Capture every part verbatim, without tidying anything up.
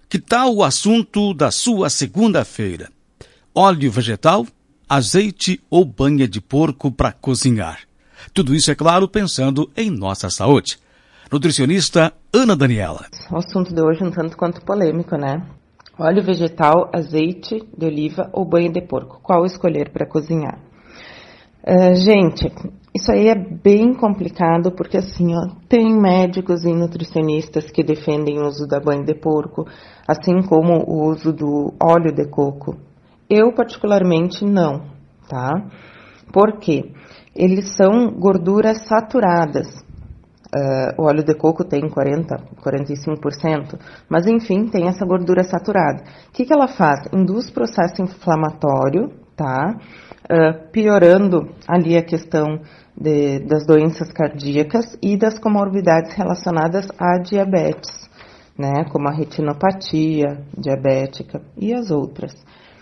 Que tal o assunto da sua segunda-feira? Óleo vegetal, azeite ou banha de porco para cozinhar? Tudo isso, é claro, pensando em nossa saúde. Nutricionista Ana Daniela. O assunto de hoje é um tanto quanto polêmico, né? Óleo vegetal, azeite de oliva ou banha de porco? Qual escolher para cozinhar? Uh, gente, isso aí é bem complicado porque assim, ó, tem médicos e nutricionistas que defendem o uso da banha de porco, assim como o uso do óleo de coco. Eu particularmente não, tá? Por quê? Eles são gorduras saturadas. Uh, o óleo de coco tem quarenta, quarenta e cinco por cento, mas enfim, tem essa gordura saturada. O que que ela faz? Induz processo inflamatório, tá? Uh, piorando ali a questão de, das doenças cardíacas e das comorbidades relacionadas à diabetes, né? Como a retinopatia diabética e as outras.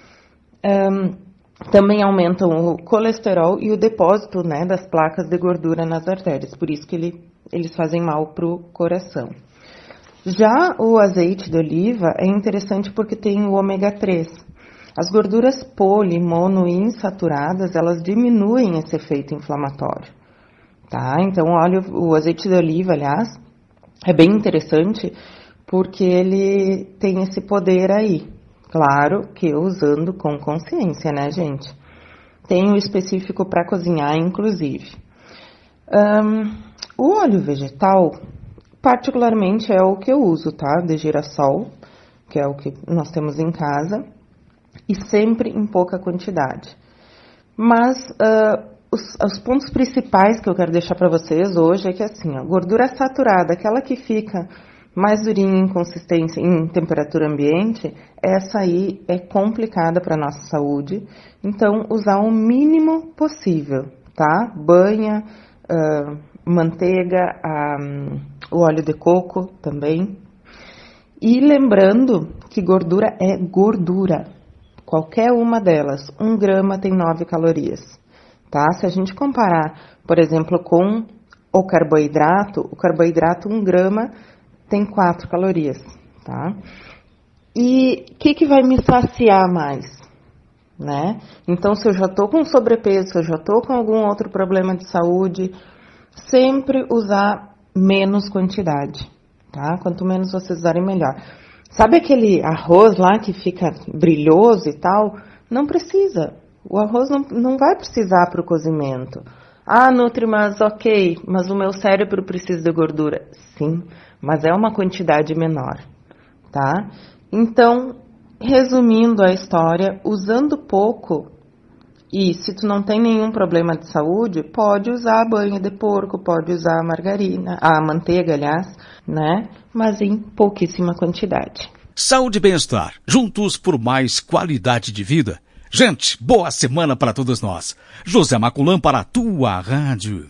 Um, também aumentam o colesterol e o depósito, né, das placas de gordura nas artérias, por isso que ele, eles fazem mal para o coração. Já o azeite de oliva é interessante porque tem o ômega três. As gorduras poli, mono e insaturadas, elas diminuem esse efeito inflamatório, tá? Então, o, óleo, o azeite de oliva, aliás, é bem interessante porque ele tem esse poder aí. Claro que usando com consciência, né, gente? Tem o específico para cozinhar, inclusive. Um, o óleo vegetal, particularmente, é o que eu uso, tá? De girassol, que é o que nós temos em casa. E sempre em pouca quantidade. Mas uh, os, os pontos principais que eu quero deixar para vocês hoje é que assim, a gordura saturada, aquela que fica mais durinha em consistência, em temperatura ambiente, essa aí é complicada para a nossa saúde. Então, usar o mínimo possível, tá? Banha, uh, manteiga, um, o óleo de coco também. E lembrando que gordura é gordura. Qualquer uma delas, um grama tem nove calorias, tá? Se a gente comparar, por exemplo, com o carboidrato, o carboidrato, um grama tem quatro calorias, tá? E o que que vai me saciar mais, né? Então, se eu já tô com sobrepeso, se eu já tô com algum outro problema de saúde, sempre usar menos quantidade, tá? Quanto menos vocês usarem, melhor. Sabe aquele arroz lá que fica brilhoso e tal? Não precisa. O arroz não, não vai precisar para o cozimento. Ah, Nutri, mas ok, mas o meu cérebro precisa de gordura. Sim, mas é uma quantidade menor, tá? Então, resumindo a história, usando pouco, e se tu não tem nenhum problema de saúde, pode usar a banha de porco, pode usar a margarina, a manteiga, aliás, né? Mas em pouquíssima quantidade. Saúde e bem-estar, juntos por mais qualidade de vida. Gente, boa semana para todos nós. José Maculã para a tua rádio.